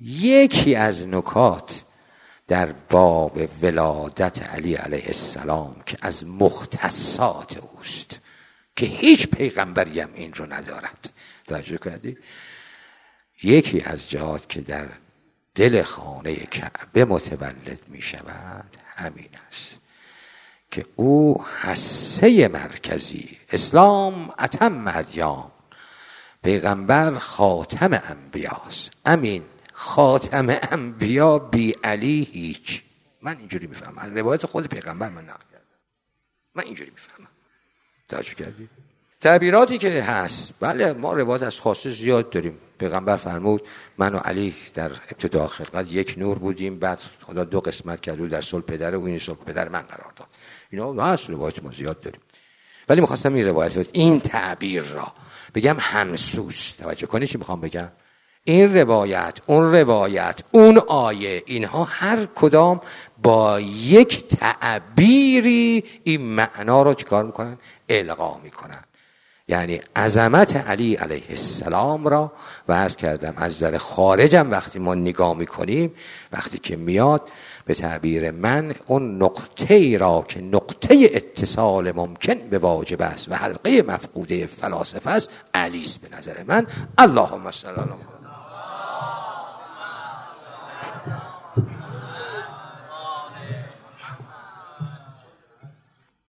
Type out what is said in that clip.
یکی از نکات در باب ولادت علی علیه السلام که از مختصات اوست که هیچ پیغمبری هم این رو ندارد، توجه کردی؟ یکی از جهات که در دل خانه کعبه متولد می شود همین است که او حصه مرکزی، اسلام اتم ادیان، پیغمبر خاتم انبیاست. امین خاتم انبیا بی علی هیچ. من اینجوری میفهمم، روایت خود پیغمبر من نقل کردم، من اینجوری میفهمم. توجه کردی؟ تعبیراتی که هست، بله ما روایت از خاصه زیاد داریم. پیغمبر فرمود من و علی در ابتدا خلقت یک نور بودیم، بعد خدا دو قسمت کرد و در صلب پدر و این صلب پدر من قرار داد. اینا هست، روایت ما زیاد داریم. ولی می‌خواستم این روایت، این تعبیر را بگم همسوس. توجه کنید چی می‌خوام بگم. این روایت، اون روایت، اون آیه، اینها هر کدام با یک تعبیری این معنا رو چیکار میکنن؟ القا میکنن. یعنی عظمت علی علیه السلام را و عرض کردم از در خارجم وقتی ما نگاه میکنیم، وقتی که میاد به تعبیر من اون نقطه ای را که نقطه اتصال ممکن به واجب است و حلقه مفقوده فلاسفه است، علی است به نظر من. اللهم صل علی محمد.